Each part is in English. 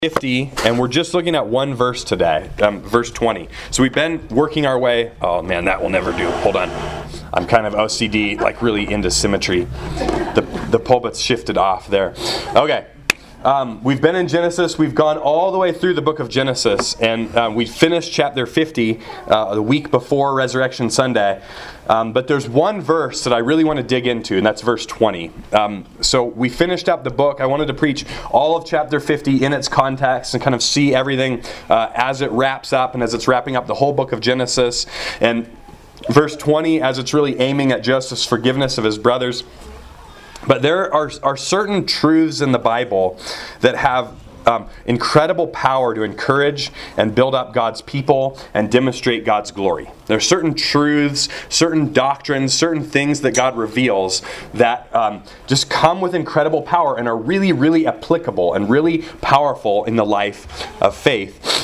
50, and we're just looking at one verse today, verse 20. So we've been working our way. Oh man, that will never do. Hold on. I'm kind of OCD, like really into symmetry. The pulpit's shifted off there. Okay. We've been in Genesis. We've gone all the way through the book of Genesis, and we finished chapter 50 the week before Resurrection Sunday. But there's one verse that I really want to dig into, and that's verse 20. So we finished up the book. I wanted to preach all of chapter 50 in its context and kind of see everything as it wraps up and as it's wrapping up the whole book of Genesis. And verse 20, as it's really aiming at Joseph's forgiveness of his brothers. But there are certain truths in the Bible that have incredible power to encourage and build up God's people and demonstrate God's glory. There are certain truths, certain doctrines, certain things that God reveals that just come with incredible power and are really, really applicable and really powerful in the life of faith.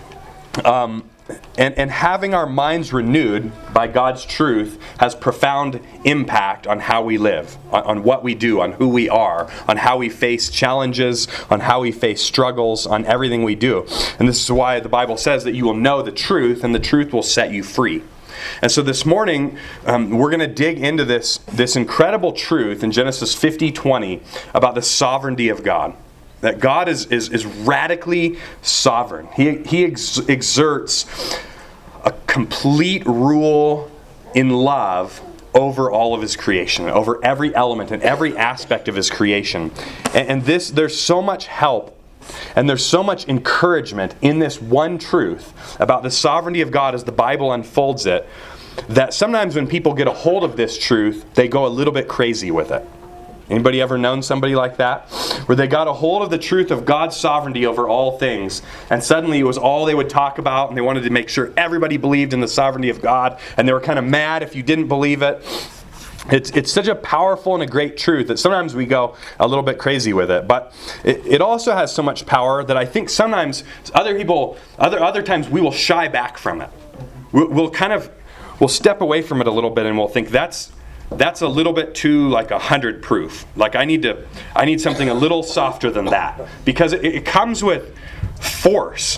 And having our minds renewed by God's truth has profound impact on how we live, on what we do, on who we are, on how we face challenges, on how we face struggles, on everything we do. And this is why the Bible says that you will know the truth, and the truth will set you free. And so this morning, we're going to dig into this incredible truth in Genesis 50:20 about the sovereignty of God. That God is radically sovereign. He exerts a complete rule in love over all of His creation, over every element and every aspect of His creation. And there's so much help and there's so much encouragement in this one truth about the sovereignty of God as the Bible unfolds it, that sometimes when people get a hold of this truth, they go a little bit crazy with it. Anybody ever known somebody like that? Where they got a hold of the truth of God's sovereignty over all things, and suddenly it was all they would talk about, and they wanted to make sure everybody believed in the sovereignty of God, and they were kind of mad if you didn't believe it. It's such a powerful and a great truth that sometimes we go a little bit crazy with it. But it also has so much power that I think sometimes other times we will shy back from it. We'll step away from it a little bit, and we'll think that's a little bit too like 100 proof. Like I need something a little softer than that, because it comes with force.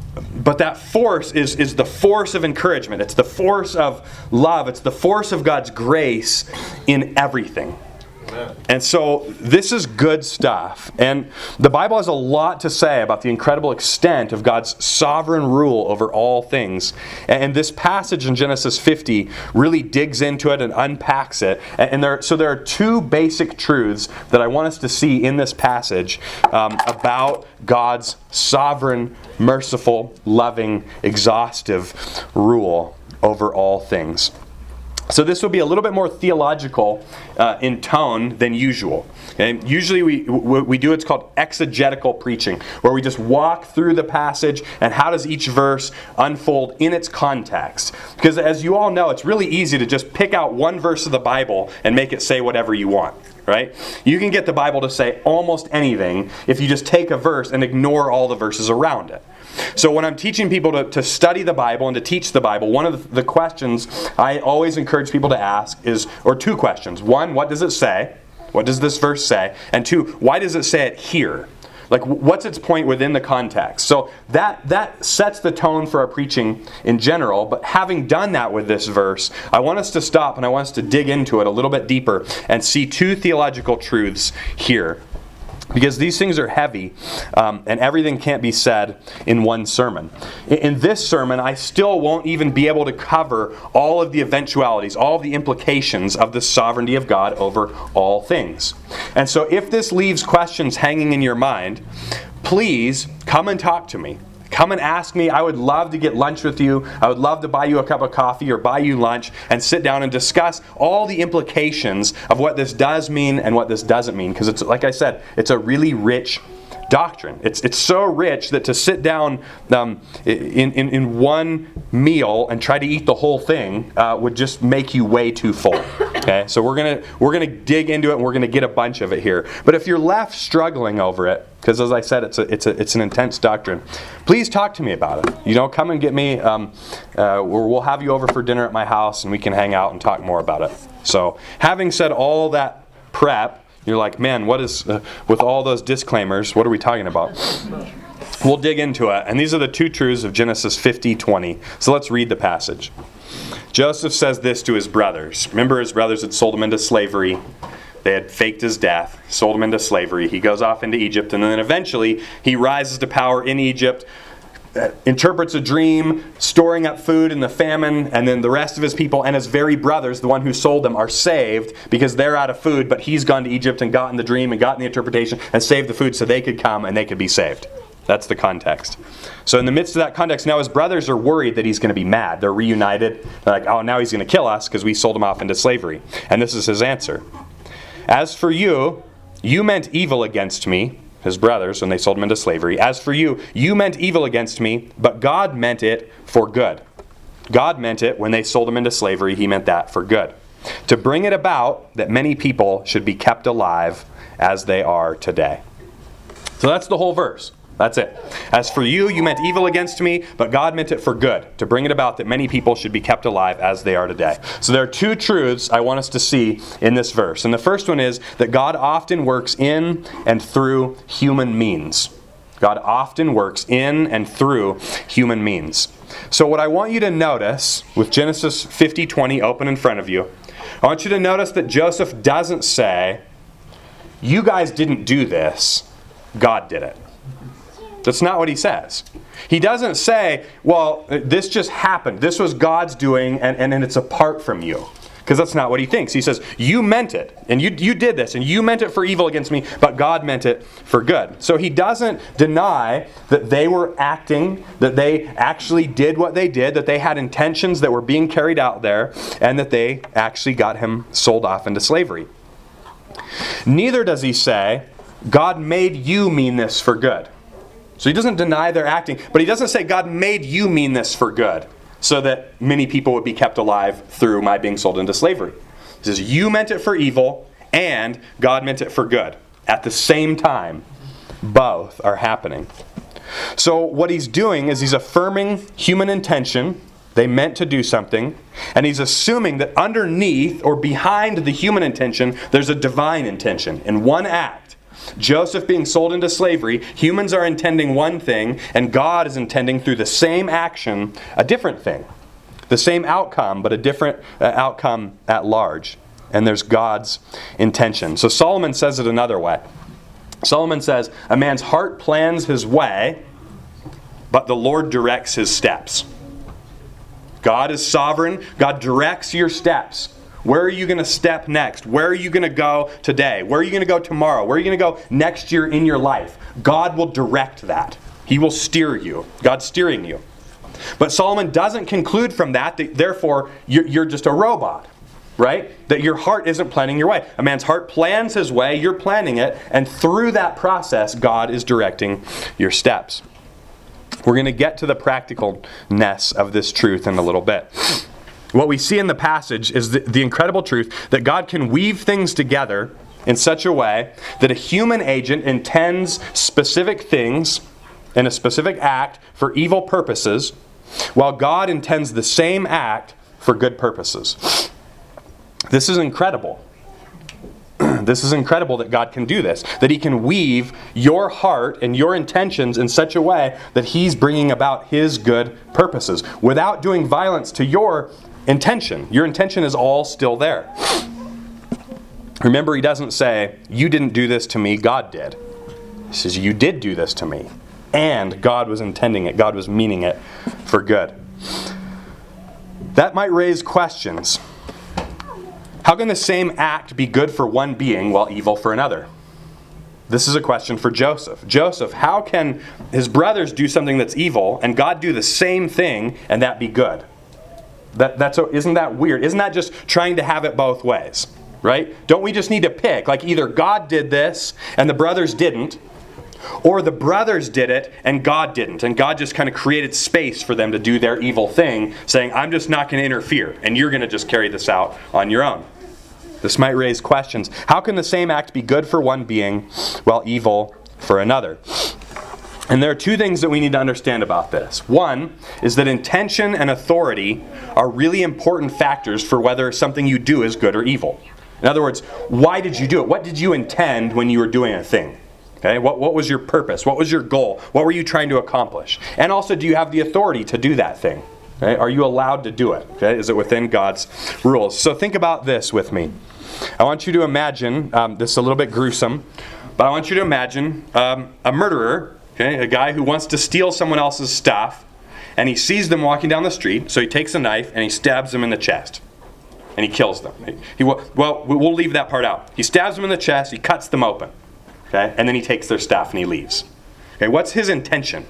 But that force is the force of encouragement. It's the force of love. It's the force of God's grace in everything. And so this is good stuff. And the Bible has a lot to say about the incredible extent of God's sovereign rule over all things. And this passage in Genesis 50 really digs into it and unpacks it. And there are two basic truths that I want us to see in this passage about God's sovereign, merciful, loving, exhaustive rule over all things. So this will be a little bit more theological in tone than usual. And usually we do what's called exegetical preaching, where we just walk through the passage and how does each verse unfold in its context. Because as you all know, it's really easy to just pick out one verse of the Bible and make it say whatever you want. Right? You can get the Bible to say almost anything if you just take a verse and ignore all the verses around it. So when I'm teaching people to study the Bible and to teach the Bible, one of the questions I always encourage people to ask or two questions. One, what does it say? What does this verse say? And two, why does it say it here? Like, what's its point within the context? So that sets the tone for our preaching in general. But having done that with this verse, I want us to stop and I want us to dig into it a little bit deeper and see two theological truths here. Because these things are heavy, and everything can't be said in one sermon. In this sermon, I still won't even be able to cover all of the eventualities, all of the implications of the sovereignty of God over all things. And so if this leaves questions hanging in your mind, please come and talk to me. Come and ask me. I would love to get lunch with you. I would love to buy you a cup of coffee or buy you lunch and sit down and discuss all the implications of what this does mean and what this doesn't mean. Because it's, like I said, it's a really rich doctrine. It's so rich that to sit down in one meal and try to eat the whole thing would just make you way too full. Okay, so we're gonna dig into it and we're gonna get a bunch of it here. But if you're left struggling over it, because as I said, it's an intense doctrine, please talk to me about it. Come and get me. We'll have you over for dinner at my house and we can hang out and talk more about it. So, having said all that prep. You're like, man, what is, with all those disclaimers, what are we talking about? we'll dig into it. And these are the two truths of Genesis 50:20. So let's read the passage. Joseph says this to his brothers. Remember, his brothers had sold him into slavery. They had faked his death, sold him into slavery. He goes off into Egypt, and then eventually he rises to power in Egypt, interprets a dream, storing up food in the famine, and then the rest of his people and his very brothers, the one who sold them, are saved because they're out of food, but he's gone to Egypt and gotten the dream and gotten the interpretation and saved the food so they could come and they could be saved. That's the context. So in the midst of that context, now his brothers are worried that he's going to be mad. They're reunited. They're like, oh, now he's going to kill us because we sold him off into slavery. And this is his answer. As for you, you meant evil against me, his brothers, when they sold him into slavery. As for you, you meant evil against me, but God meant it for good. God meant it when they sold him into slavery. He meant that for good. To bring it about that many people should be kept alive as they are today. So that's the whole verse. That's it. As for you, you meant evil against me, but God meant it for good, to bring it about that many people should be kept alive as they are today. So there are two truths I want us to see in this verse. And the first one is that God often works in and through human means. God often works in and through human means. So what I want you to notice, with Genesis 50:20 open in front of you, I want you to notice that Joseph doesn't say, you guys didn't do this, God did it. That's not what he says. He doesn't say, well, this just happened. This was God's doing, and it's apart from you. Because that's not what he thinks. He says, you meant it, and you did this, and you meant it for evil against me, but God meant it for good. So he doesn't deny that they were acting, that they actually did what they did, that they had intentions that were being carried out there, and that they actually got him sold off into slavery. Neither does he say, God made you mean this for good. So he doesn't deny their acting, but he doesn't say God made you mean this for good, so that many people would be kept alive through my being sold into slavery. He says you meant it for evil, and God meant it for good. At the same time, both are happening. So what he's doing is he's affirming human intention. They meant to do something, and he's assuming that underneath or behind the human intention, there's a divine intention. In one act, Joseph being sold into slavery, humans are intending one thing, and God is intending through the same action a different thing. The same outcome, but a different outcome at large. And there's God's intention. So Solomon says it another way. Solomon says, a man's heart plans his way, but the Lord directs his steps. God is sovereign. God directs your steps. Where are you going to step next? Where are you going to go today? Where are you going to go tomorrow? Where are you going to go next year in your life? God will direct that. He will steer you. God's steering you. But Solomon doesn't conclude from that therefore you're just a robot, right? That your heart isn't planning your way. A man's heart plans his way, you're planning it, and through that process, God is directing your steps. We're going to get to the practicalness of this truth in a little bit. What we see in the passage is the incredible truth that God can weave things together in such a way that a human agent intends specific things in a specific act for evil purposes, while God intends the same act for good purposes. This is incredible. This is incredible that God can do this, that He can weave your heart and your intentions in such a way that He's bringing about His good purposes without doing violence to your intention. Your intention is all still there. Remember, He doesn't say, you didn't do this to me, God did. He says, you did do this to me. And God was intending it. God was meaning it for good. That might raise questions. How can the same act be good for one being while evil for another? This is a question for Joseph. Joseph, how can his brothers do something that's evil and God do the same thing and that be good? Isn't that weird? Isn't that just trying to have it both ways? Right? Don't we just need to pick? Like either God did this and the brothers didn't, or the brothers did it and God didn't. And God just kind of created space for them to do their evil thing, saying, I'm just not going to interfere and you're going to just carry this out on your own. This might raise questions. How can the same act be good for one being while evil for another? And there are two things that we need to understand about this. One is that intention and authority are really important factors for whether something you do is good or evil. In other words, why did you do it? What did you intend when you were doing a thing? Okay, what was your purpose? What was your goal? What were you trying to accomplish? And also, do you have the authority to do that thing? Okay, are you allowed to do it? Okay, is it within God's rules? So think about this with me. I want you to imagine, this is a little bit gruesome, but I want you to imagine a murderer, okay, a guy who wants to steal someone else's stuff, and he sees them walking down the street, so he takes a knife and he stabs them in the chest. And he kills them. We'll leave that part out. He stabs them in the chest, he cuts them open. Okay? And then he takes their stuff and he leaves. Okay, what's his intention?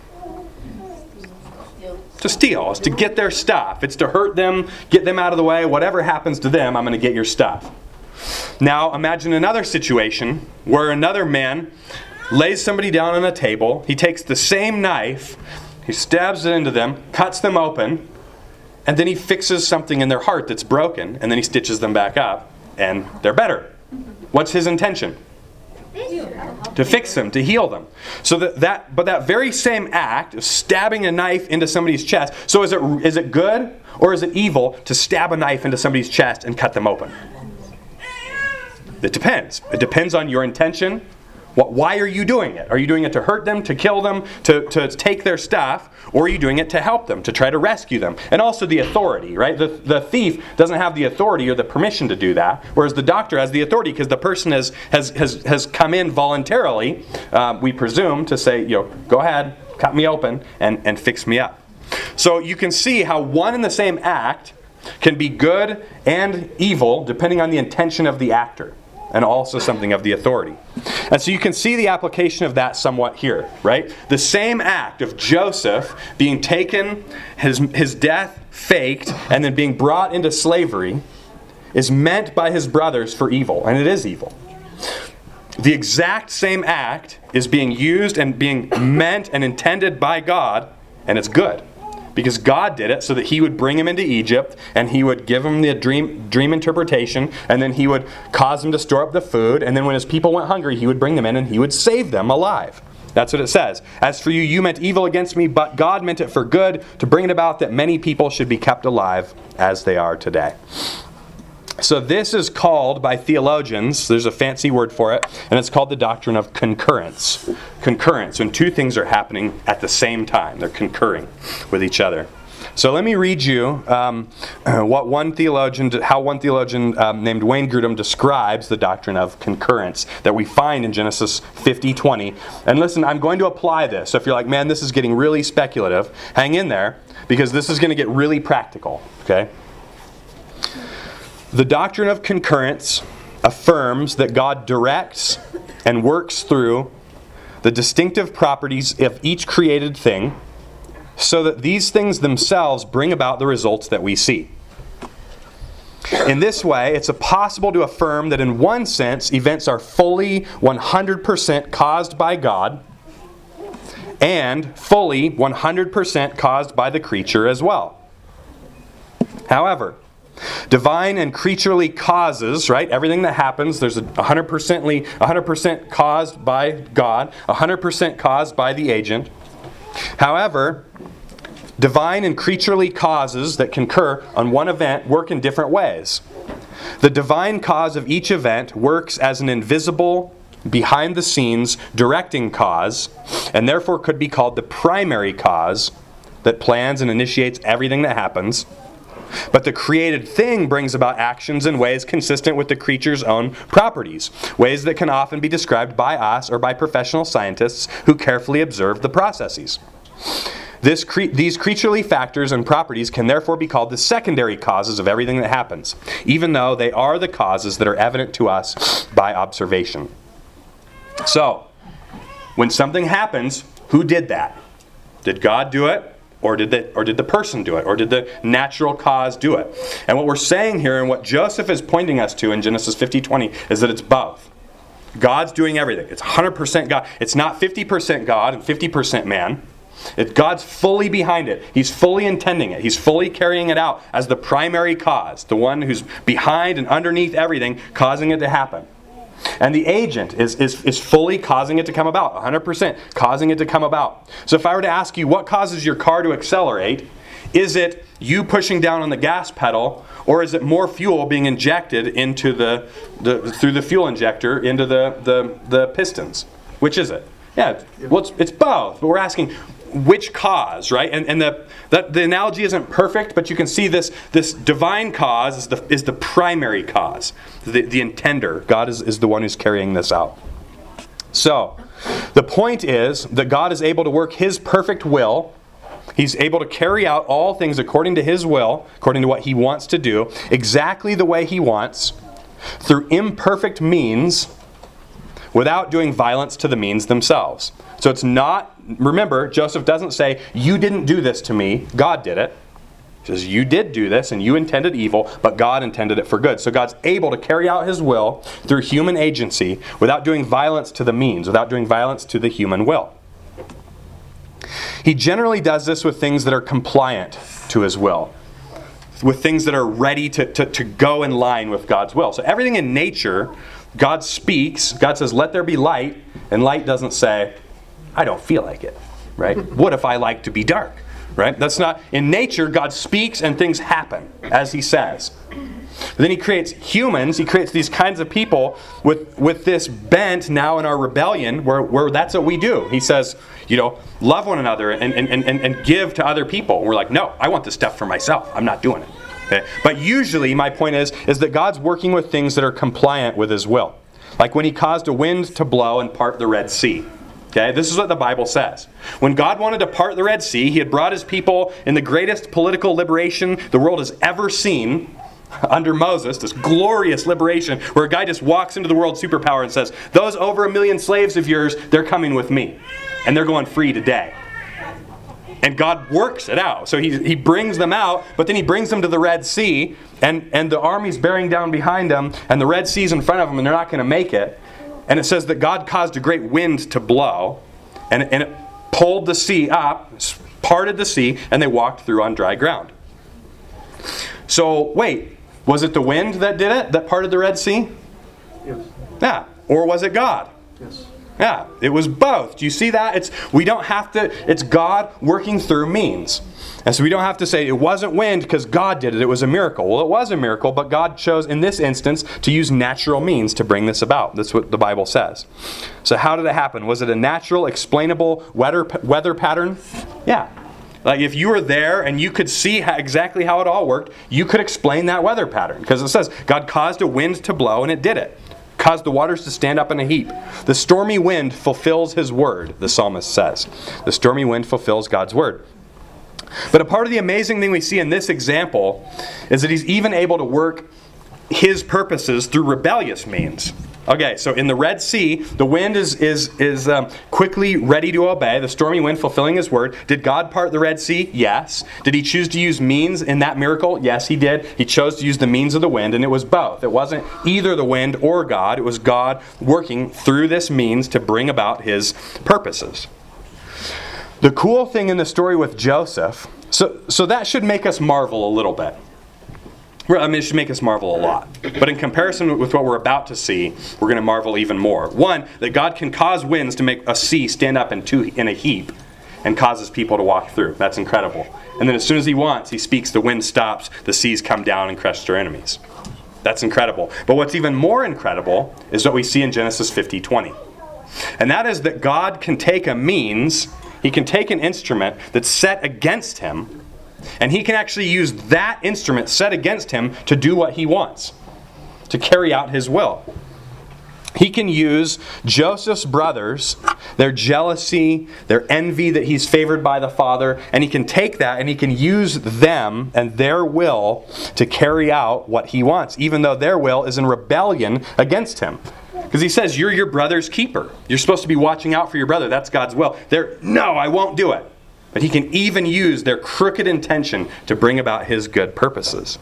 To steal. It's to get their stuff. It's to hurt them, get them out of the way. Whatever happens to them, I'm going to get your stuff. Now imagine another situation where another man lays somebody down on a table. He takes the same knife, he stabs it into them, cuts them open, and then he fixes something in their heart that's broken, and then he stitches them back up, and they're better. What's his intention? To fix them, to heal them. So but that very same act of stabbing a knife into somebody's chest, so is it good or is it evil to stab a knife into somebody's chest and cut them open? It depends. It depends on your intention. Why are you doing it? Are you doing it to hurt them, to kill them, to take their stuff? Or are you doing it to help them, to try to rescue them? And also the authority, right? The thief doesn't have the authority or the permission to do that, whereas the doctor has the authority because the person has come in voluntarily, we presume, to say, go ahead, cut me open, and fix me up. So you can see how one and the same act can be good and evil depending on the intention of the actor, and also something of the authority. And so you can see the application of that somewhat here, right? The same act of Joseph being taken, his death faked, and then being brought into slavery is meant by his brothers for evil, and it is evil. The exact same act is being used and being meant and intended by God, and it's good. Because God did it so that he would bring him into Egypt, and he would give him the dream interpretation, and then he would cause him to store up the food, and then when his people went hungry, he would bring them in and he would save them alive. That's what it says. As for you, you meant evil against me, but God meant it for good, to bring it about that many people should be kept alive as they are today. So this is called by theologians, there's a fancy word for it, and it's called the doctrine of concurrence. Concurrence, when two things are happening at the same time. They're concurring with each other. So let me read you how one theologian named Wayne Grudem describes the doctrine of concurrence that we find in Genesis 50:20. And listen, I'm going to apply this. So if you're like, man, this is getting really speculative, hang in there, because this is going to get really practical. Okay? The doctrine of concurrence affirms that God directs and works through the distinctive properties of each created thing so that these things themselves bring about the results that we see. In this way, it's possible to affirm that in one sense, events are fully 100% caused by God and fully 100% caused by the creature as well. However, divine and creaturely causes, right? Everything that happens, there's 100% caused by God, 100% caused by the agent. However, divine and creaturely causes that concur on one event work in different ways. The divine cause of each event works as an invisible, behind-the-scenes directing cause, and therefore could be called the primary cause that plans and initiates everything that happens. But the created thing brings about actions in ways consistent with the creature's own properties, ways that can often be described by us or by professional scientists who carefully observe the processes. These creaturely factors and properties can therefore be called the secondary causes of everything that happens, even though they are the causes that are evident to us by observation. So, when something happens, who did that? Did God do it? Or did the person do it? Or did the natural cause do it? And what we're saying here, and what Joseph is pointing us to in Genesis 50:20, is that it's both. God's doing everything. It's 100% God. It's not 50% God and 50% man. God's fully behind it. He's fully intending it. He's fully carrying it out as the primary cause, the one who's behind and underneath everything, causing it to happen. And the agent is fully causing it to come about, 100% causing it to come about. So if I were to ask you, what causes your car to accelerate? Is it you pushing down on the gas pedal, or is it more fuel being injected into through the fuel injector into the pistons? Which is it? Yeah, well, it's both. But we're asking which cause, right? And the analogy isn't perfect, but you can see this divine cause is the primary cause. The intender. God is the one who's carrying this out. So, the point is that God is able to work His perfect will. He's able to carry out all things according to His will, according to what He wants to do, exactly the way He wants, through imperfect means, without doing violence to the means themselves. So it's not, remember, Joseph doesn't say, you didn't do this to me, God did it. He says, you did do this and you intended evil, but God intended it for good. So God's able to carry out His will through human agency without doing violence to the means, without doing violence to the human will. He generally does this with things that are compliant to His will, with things that are ready to go in line with God's will. So everything in nature, God speaks, God says, let there be light, and light doesn't say, I don't feel like it, right? What if I like to be dark, right? That's not, in nature, God speaks and things happen as He says. But then He creates humans, He creates these kinds of people with this bent now in our rebellion where that's what we do. He says, love one another and give to other people. And we're like, no, I want this stuff for myself. I'm not doing it. Okay? But usually, my point is that God's working with things that are compliant with His will. Like when He caused a wind to blow and part the Red Sea. Okay, this is what the Bible says. When God wanted to part the Red Sea, He had brought His people in the greatest political liberation the world has ever seen under Moses, this glorious liberation where a guy just walks into the world superpower and says, those over 1 million slaves of yours, they're coming with me. And they're going free today. And God works it out. So he brings them out, but then He brings them to the Red Sea, and the army's bearing down behind them, and the Red Sea's in front of them, and they're not going to make it. And it says that God caused a great wind to blow, and it pulled the sea up, parted the sea, and they walked through on dry ground. So, wait, was it the wind that did it, that parted the Red Sea? Yes. Yeah. Or was it God? Yes. Yeah, it was both. Do you see that? It's God working through means. And so we don't have to say it wasn't wind because God did it. It was a miracle. Well, it was a miracle, but God chose in this instance to use natural means to bring this about. That's what the Bible says. So how did it happen? Was it a natural, explainable weather pattern? Yeah. Like if you were there and you could see exactly how it all worked, you could explain that weather pattern. Because it says God caused a wind to blow and it did it. Caused the waters to stand up in a heap. The stormy wind fulfills His word, the psalmist says. The stormy wind fulfills God's word. But a part of the amazing thing we see in this example is that He's even able to work His purposes through rebellious means. Okay, so in the Red Sea, the wind is quickly ready to obey, the stormy wind fulfilling His word. Did God part the Red Sea? Yes. Did He choose to use means in that miracle? Yes, He did. He chose to use the means of the wind, and it was both. It wasn't either the wind or God. It was God working through this means to bring about His purposes. The cool thing in the story with Joseph, so that should make us marvel a little bit. It should make us marvel a lot. But in comparison with what we're about to see, we're going to marvel even more. One, that God can cause winds to make a sea stand up in a heap and causes people to walk through. That's incredible. And then as soon as He wants, He speaks, the wind stops, the seas come down and crush their enemies. That's incredible. But what's even more incredible is what we see in Genesis 50:20. And that is that God can take a means, He can take an instrument that's set against Him, and He can actually use that instrument set against Him to do what He wants, to carry out His will. He can use Joseph's brothers, their jealousy, their envy that he's favored by the father, and He can take that and He can use them and their will to carry out what He wants, even though their will is in rebellion against Him. Because He says, you're your brother's keeper. You're supposed to be watching out for your brother. That's God's will. No, I won't do it. But He can even use their crooked intention to bring about His good purposes.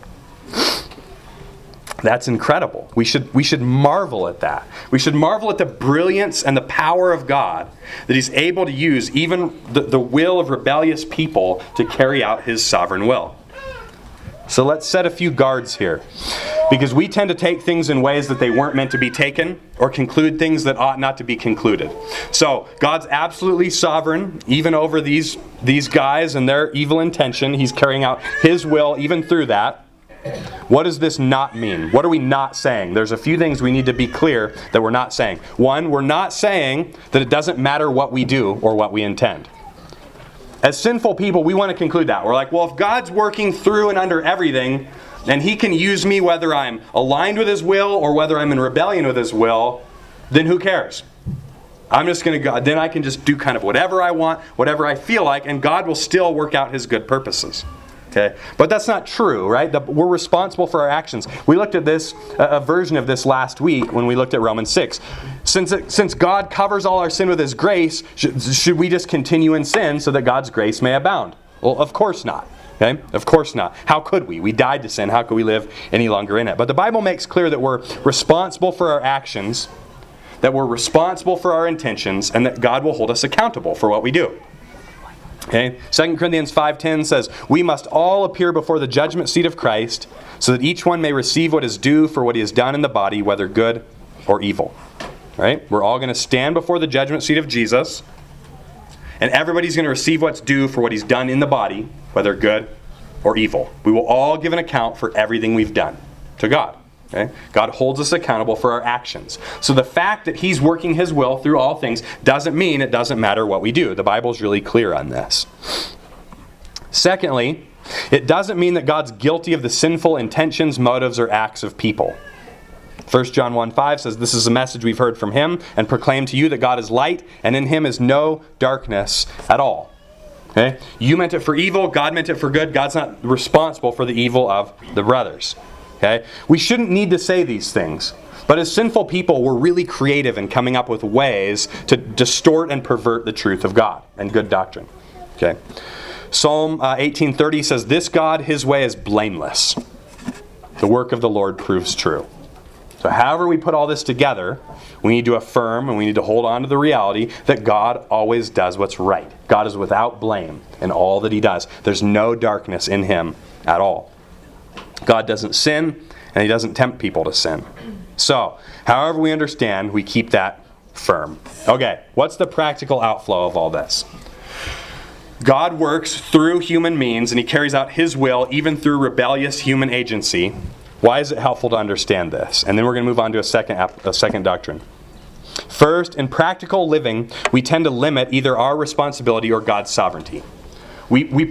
That's incredible. We should marvel at that. We should marvel at the brilliance and the power of God that He's able to use even the will of rebellious people to carry out His sovereign will. So let's set a few guards here. Because we tend to take things in ways that they weren't meant to be taken, or conclude things that ought not to be concluded. So, God's absolutely sovereign, even over these guys and their evil intention. He's carrying out His will even through that. What does this not mean? What are we not saying? There's a few things we need to be clear that we're not saying. One, we're not saying that it doesn't matter what we do or what we intend. As sinful people, we want to conclude that. We're like, well, if God's working through and under everything, and He can use me whether I'm aligned with His will or whether I'm in rebellion with His will, then who cares? I'm just going to go, then I can just do kind of whatever I want, whatever I feel like, and God will still work out His good purposes. Okay? But that's not true, right? We're responsible for our actions. We looked at this, a version of this last week when we looked at Romans 6. Since God covers all our sin with His grace, should we just continue in sin so that God's grace may abound? Well, of course not. Okay? Of course not. How could we? We died to sin. How could we live any longer in it? But the Bible makes clear that we're responsible for our actions, that we're responsible for our intentions, and that God will hold us accountable for what we do. Okay? 2 Corinthians 5:10 says, "We must all appear before the judgment seat of Christ, so that each one may receive what is due for what he has done in the body, whether good or evil." Right? We're all going to stand before the judgment seat of Jesus, and everybody's going to receive what's due for what He's done in the body, whether good or evil. We will all give an account for everything we've done to God. Okay? God holds us accountable for our actions. So the fact that He's working His will through all things doesn't mean it doesn't matter what we do. The Bible's really clear on this. Secondly, it doesn't mean that God's guilty of the sinful intentions, motives, or acts of people. 1 John 1:5 says, "This is a message we've heard from Him and proclaimed to you that God is light, and in Him is no darkness at all." Okay? You meant it for evil, God meant it for good. God's not responsible for the evil of the brothers. Okay? We shouldn't need to say these things. But as sinful people, we're really creative in coming up with ways to distort and pervert the truth of God and good doctrine. Okay? Psalm 18:30 says, "This God, His way is blameless. The work of the Lord proves true." So however we put all this together, we need to affirm and we need to hold on to the reality that God always does what's right. God is without blame in all that He does. There's no darkness in Him at all. God doesn't sin, and He doesn't tempt people to sin. So, however we understand, we keep that firm. Okay, what's the practical outflow of all this? God works through human means, and He carries out His will even through rebellious human agency. Why is it helpful to understand this? And then we're going to move on to a second doctrine. First, in practical living, we tend to limit either our responsibility or God's sovereignty. We're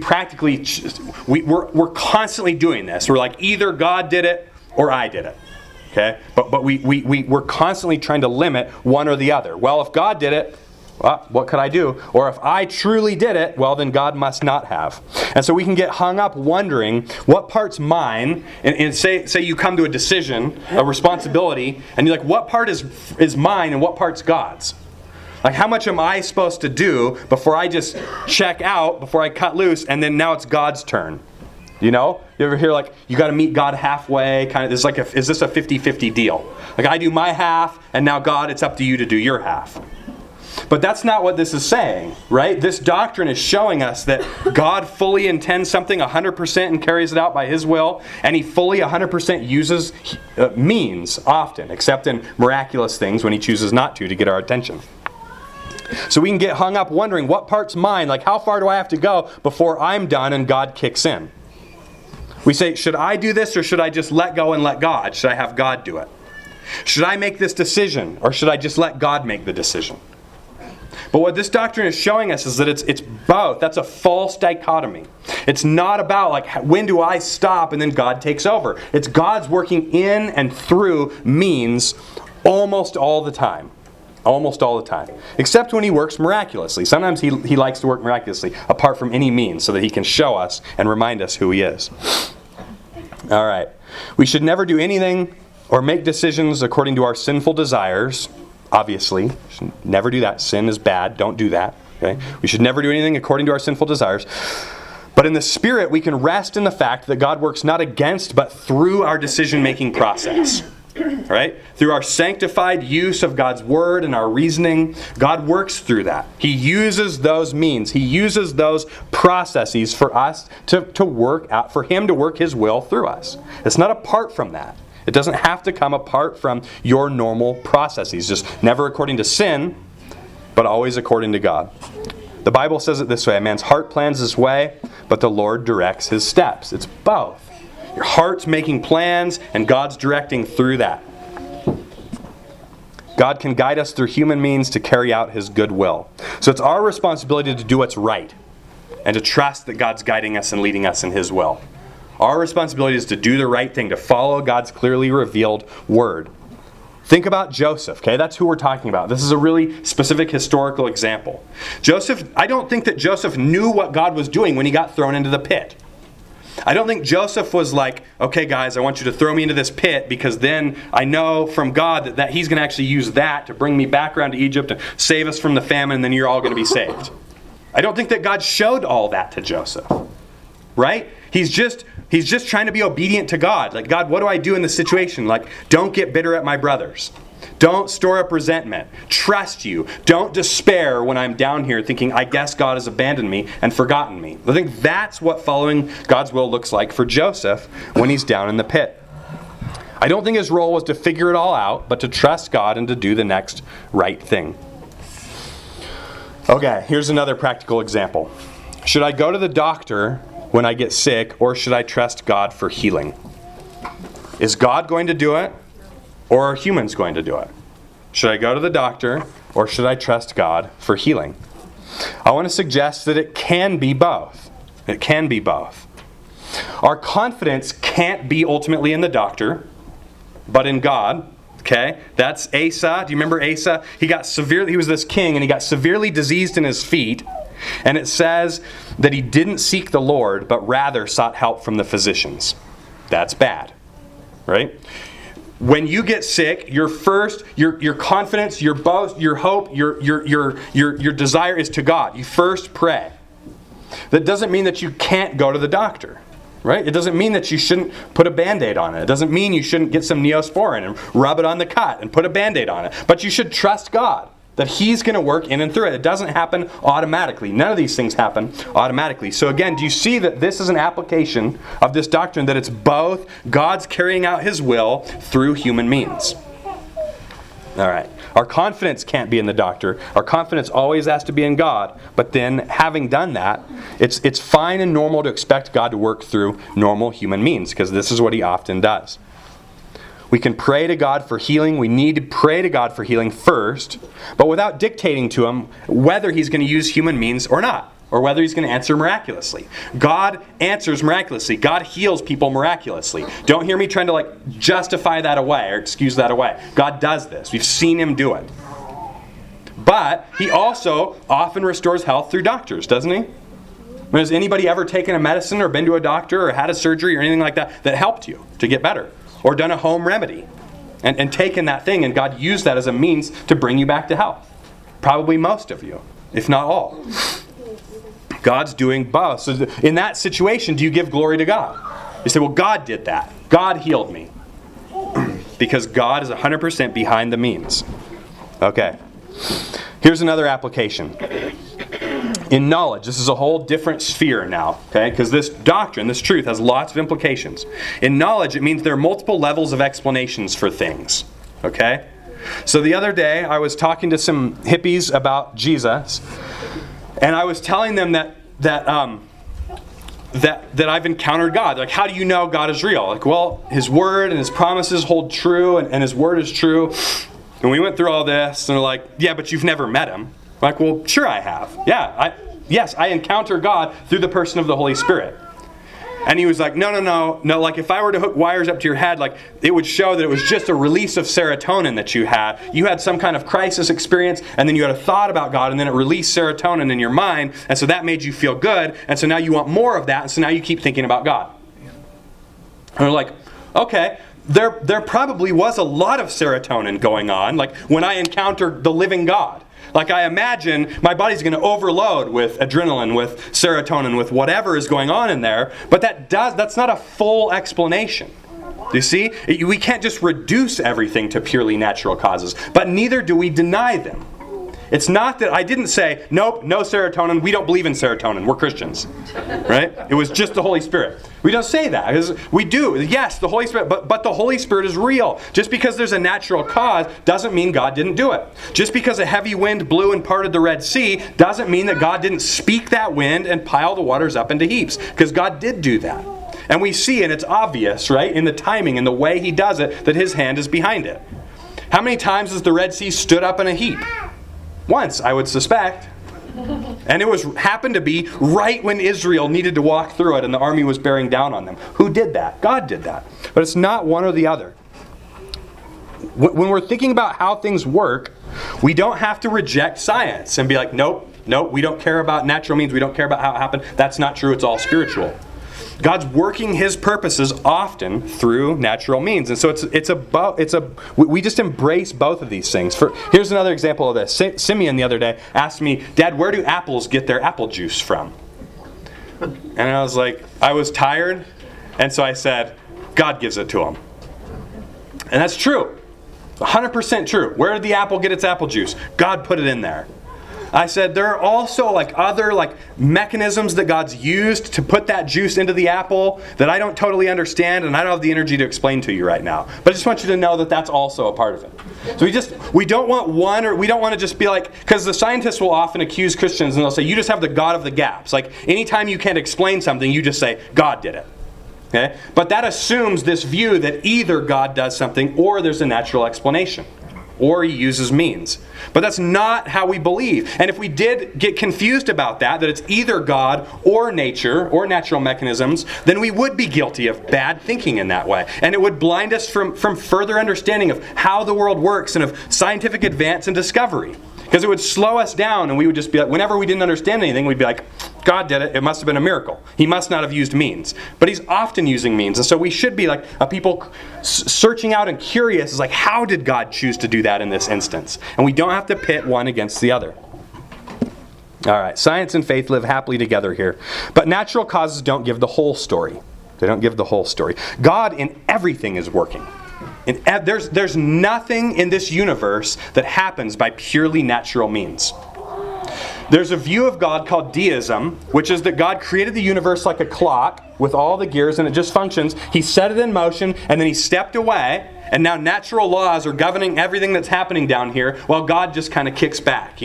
constantly doing this. We're like, either God did it or I did it. Okay? But we're constantly trying to limit one or the other. Well, if God did it, well, what could I do? Or if I truly did it, well, then God must not have. And so we can get hung up wondering what part's mine. And say you come to a decision, a responsibility, and you're like, what part is mine and what part's God's? Like, how much am I supposed to do before I just check out, before I cut loose, and then now it's God's turn? You know? You ever hear like, you got to meet God halfway? Kind of, is this a 50-50 deal? Like, I do my half, and now God, it's up to you to do your half. But that's not what this is saying, right? This doctrine is showing us that God fully intends something 100% and carries it out by His will, and He fully 100% uses means often, except in miraculous things when He chooses not to get our attention. So we can get hung up wondering what part's mine, like how far do I have to go before I'm done and God kicks in? We say, should I do this or should I just let go and let God? Should I have God do it? Should I make this decision or should I just let God make the decision? But what this doctrine is showing us is that it's both. That's a false dichotomy. It's not about like, when do I stop and then God takes over. It's God's working in and through means almost all the time. Almost all the time. Except when He works miraculously. Sometimes He likes to work miraculously apart from any means so that He can show us and remind us who He is. All right. We should never do anything or make decisions according to our sinful desires. Obviously. We should never do that. Sin is bad. Don't do that. Okay? We should never do anything according to our sinful desires. But in the Spirit, we can rest in the fact that God works not against but through our decision-making process. Right? Through our sanctified use of God's Word and our reasoning, God works through that. He uses those means. He uses those processes for us to work out, for Him to work His will through us. It's not apart from that. It doesn't have to come apart from your normal processes. Just never according to sin, but always according to God. The Bible says it this way: a man's heart plans his way, but the Lord directs his steps. It's both. Your heart's making plans, and God's directing through that. God can guide us through human means to carry out His good will. So it's our responsibility to do what's right and to trust that God's guiding us and leading us in His will. Our responsibility is to do the right thing, to follow God's clearly revealed word. Think about Joseph, okay? That's who we're talking about. This is a really specific historical example. Joseph, I don't think that Joseph knew what God was doing when he got thrown into the pit. I don't think Joseph was like, okay guys, I want you to throw me into this pit because then I know from God that He's going to actually use that to bring me back around to Egypt and save us from the famine, and then you're all going to be saved. I don't think that God showed all that to Joseph. Right? He's just trying to be obedient to God. Like, God, what do I do in this situation? Like, don't get bitter at my brothers. Don't store up resentment. Trust you. Don't despair when I'm down here thinking, I guess God has abandoned me and forgotten me. I think that's what following God's will looks like for Joseph when he's down in the pit. I don't think his role was to figure it all out, but to trust God and to do the next right thing. Okay, here's another practical example. Should I go to the doctor when I get sick, or should I trust God for healing? Is God going to do it? Or are humans going to do it? Should I go to the doctor, or should I trust God for healing? I want to suggest that it can be both. It can be both. Our confidence can't be ultimately in the doctor, but in God. Okay? That's Asa. Do you remember Asa? He was this king, and he got severely diseased in his feet. And it says that he didn't seek the Lord, but rather sought help from the physicians. That's bad. Right? When you get sick, your confidence, your boast, your hope, your desire is to God. You first pray. That doesn't mean that you can't go to the doctor, right? It doesn't mean that you shouldn't put a Band-Aid on it. It doesn't mean you shouldn't get some Neosporin and rub it on the cut and put a Band-Aid on it. But you should trust God that He's going to work in and through it. It doesn't happen automatically. None of these things happen automatically. So again, do you see that this is an application of this doctrine, that it's both God's carrying out His will through human means? All right. Our confidence can't be in the doctor. Our confidence always has to be in God. But then, having done that, it's fine and normal to expect God to work through normal human means, because this is what He often does. We can pray to God for healing. We need to pray to God for healing first, but without dictating to Him whether He's going to use human means or not, or whether He's going to answer miraculously. God answers miraculously. God heals people miraculously. Don't hear me trying to justify that away or excuse that away. God does this. We've seen Him do it. But He also often restores health through doctors, doesn't He? Has anybody ever taken a medicine or been to a doctor or had a surgery or anything like that helped you to get better? Or done a home remedy and taken that thing and God used that as a means to bring you back to health? Probably most of you, if not all. God's doing both. So in that situation, do you give glory to God? You say, well, God did that. God healed me. Because God is 100% behind the means. Okay. Here's another application. In knowledge, this is a whole different sphere now, okay? Because this doctrine, this truth, has lots of implications. In knowledge, it means there are multiple levels of explanations for things, okay? So the other day, I was talking to some hippies about Jesus, and I was telling them that I've encountered God. Like, how do you know God is real? Like, well, His Word and His promises hold true, and His Word is true. And we went through all this, and they're like, yeah, but you've never met Him. I'm like, well, sure I have. Yeah, I encounter God through the person of the Holy Spirit. And he was like, no, like if I were to hook wires up to your head, like it would show that it was just a release of serotonin that you had. You had some kind of crisis experience, and then you had a thought about God, and then it released serotonin in your mind, and so that made you feel good, and so now you want more of that, and so now you keep thinking about God. And we're like, okay, there probably was a lot of serotonin going on, like when I encountered the living God. Like I imagine my body's going to overload with adrenaline, with serotonin, with whatever is going on in there. But that's not a full explanation. Do you see? We can't just reduce everything to purely natural causes. But neither do we deny them. It's not that I didn't say, nope, no serotonin, we don't believe in serotonin, we're Christians. Right? It was just the Holy Spirit. We don't say that. Because we do. Yes, the Holy Spirit, but the Holy Spirit is real. Just because there's a natural cause doesn't mean God didn't do it. Just because a heavy wind blew and parted the Red Sea doesn't mean that God didn't speak that wind and pile the waters up into heaps. Because God did do that. And we see, and it's obvious, right, in the timing and the way he does it, that his hand is behind it. How many times has the Red Sea stood up in a heap? Once, I would suspect. And it happened to be right when Israel needed to walk through it and the army was bearing down on them. Who did that? God did that. But it's not one or the other. When we're thinking about how things work, we don't have to reject science and be like, nope, we don't care about natural means. We don't care about how it happened. That's not true. It's all spiritual. God's working his purposes often through natural means. And so we just embrace both of these things. Here's another example of this. Simeon the other day asked me, Dad, where do apples get their apple juice from? And I was like, I was tired. And so I said, God gives it to them. And that's true. 100% true. Where did the apple get its apple juice? God put it in there. I said there are also other mechanisms that God's used to put that juice into the apple that I don't totally understand and I don't have the energy to explain to you right now. But I just want you to know that that's also a part of it. So we don't want one, or we don't want to just be because the scientists will often accuse Christians and they'll say, you just have the God of the gaps. Anytime you can't explain something, you just say, God did it. Okay? But that assumes this view that either God does something or there's a natural explanation. Or he uses means. But that's not how we believe. And if we did get confused about that it's either God or nature or natural mechanisms, then we would be guilty of bad thinking in that way. And it would blind us from further understanding of how the world works and of scientific advance and discovery. Because it would slow us down and we would just be whenever we didn't understand anything, we'd be like, God did it. It must have been a miracle. He must not have used means. But he's often using means. And so we should be a people searching out and curious is how did God choose to do that in this instance? And we don't have to pit one against the other. All right, science and faith live happily together here. But natural causes don't give the whole story. They don't give the whole story. God in everything is working. There's nothing in this universe that happens by purely natural means. There's a view of God called deism, which is that God created the universe like a clock with all the gears and it just functions. He set it in motion and then he stepped away and now natural laws are governing everything that's happening down here while God just kind of kicks back,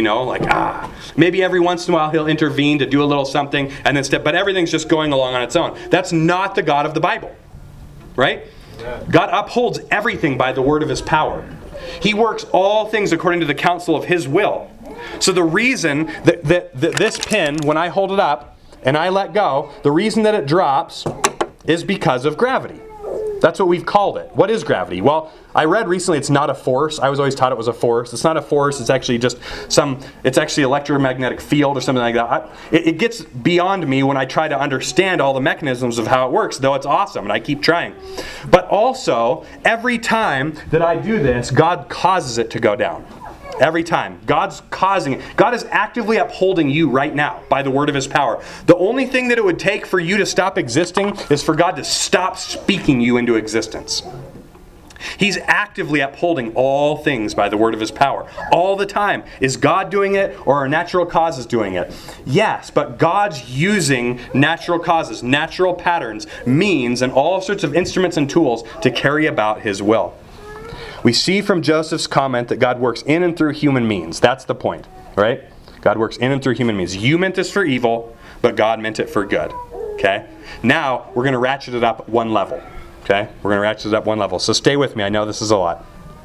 maybe every once in a while he'll intervene to do a little something and then step, but everything's just going along on its own. That's not the God of the Bible, right? God upholds everything by the word of his power. He works all things according to the counsel of his will. So the reason that this pin, when I hold it up and I let go, the reason that it drops is because of gravity. That's what we've called it. What is gravity? Well, I read recently it's not a force. I was always taught it was a force. It's not a force. It's actually it's actually electromagnetic field or something like that. It gets beyond me when I try to understand all the mechanisms of how it works, though it's awesome and I keep trying. But also, every time that I do this, God causes it to go down. Every time. God's causing it. God is actively upholding you right now by the word of his power. The only thing that it would take for you to stop existing is for God to stop speaking you into existence. He's actively upholding all things by the word of his power. All the time. Is God doing it or are natural causes doing it? Yes, but God's using natural causes, natural patterns, means, and all sorts of instruments and tools to carry about his will. We see from Joseph's comment that God works in and through human means. That's the point, right? God works in and through human means. You meant this for evil, but God meant it for good. Okay? Now, we're going to ratchet it up one level. Okay? We're going to ratchet it up one level. So stay with me. I know this is a lot.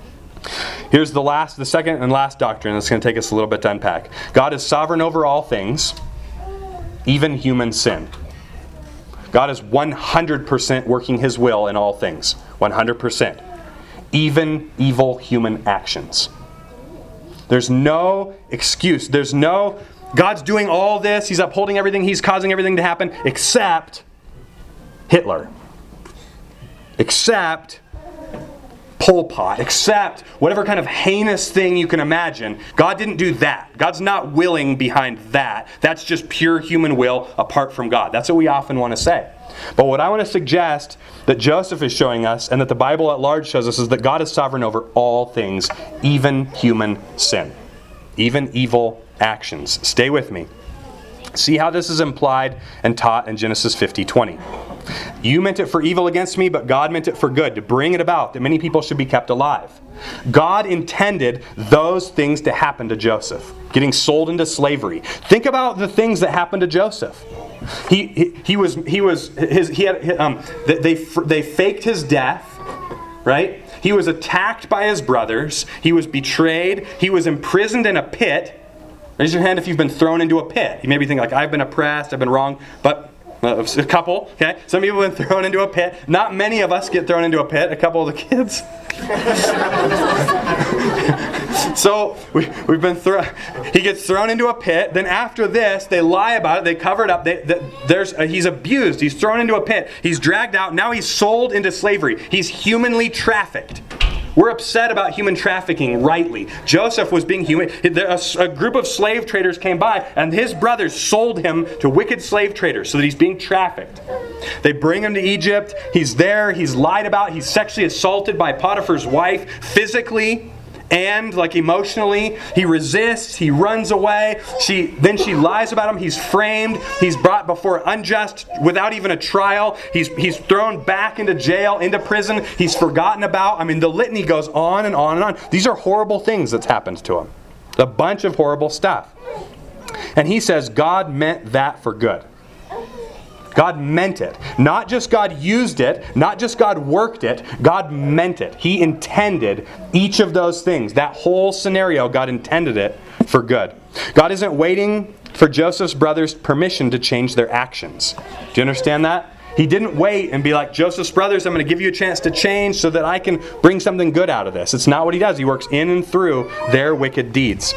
Here's the second and last doctrine that's going to take us a little bit to unpack. God is sovereign over all things, even human sin. God is 100% working his will in all things. 100%. Even evil human actions. There's no excuse. God's doing all this. He's upholding everything. He's causing everything to happen except Hitler. Except Pol Pot. Except whatever kind of heinous thing you can imagine. God didn't do that. God's not willing behind that. That's just pure human will apart from God. That's what we often want to say. But what I want to suggest that Joseph is showing us and that the Bible at large shows us is that God is sovereign over all things, even human sin, even evil actions. Stay with me. See how this is implied and taught in Genesis 50:20. You meant it for evil against me, but God meant it for good, to bring it about that many people should be kept alive. God intended those things to happen to Joseph, getting sold into slavery. Think about the things that happened to Joseph. He they faked his death, right? He was attacked by his brothers. He was betrayed. He was imprisoned in a pit. Raise your hand if you've been thrown into a pit. You may be thinking, like, I've been oppressed, I've been wrong, but a couple, okay? Some people have been thrown into a pit. Not many of us get thrown into a pit. A couple of the kids. So we've been thrown. He gets thrown into a pit. Then after this, they lie about it. They cover it up. He's abused. He's thrown into a pit. He's dragged out. Now he's sold into slavery. He's humanly trafficked. We're upset about human trafficking, rightly. Joseph was being human. A group of slave traders came by, and his brothers sold him to wicked slave traders so that he's being trafficked. They bring him to Egypt. He's there. He's lied about. He's sexually assaulted by Potiphar's wife, physically and emotionally. He resists. He runs away. Then she lies about him. He's framed. He's brought before unjust without even a trial. He's thrown back into jail, into prison. He's forgotten about. The litany goes on and on and on. These are horrible things that's happened to him. A bunch of horrible stuff. And he says God meant that for good. God meant it. Not just God used it, not just God worked it, God meant it. He intended each of those things. That whole scenario, God intended it for good. God isn't waiting for Joseph's brothers' permission to change their actions. Do you understand that? He didn't wait and be like, Joseph's brothers, I'm going to give you a chance to change so that I can bring something good out of this. It's not what he does. He works in and through their wicked deeds.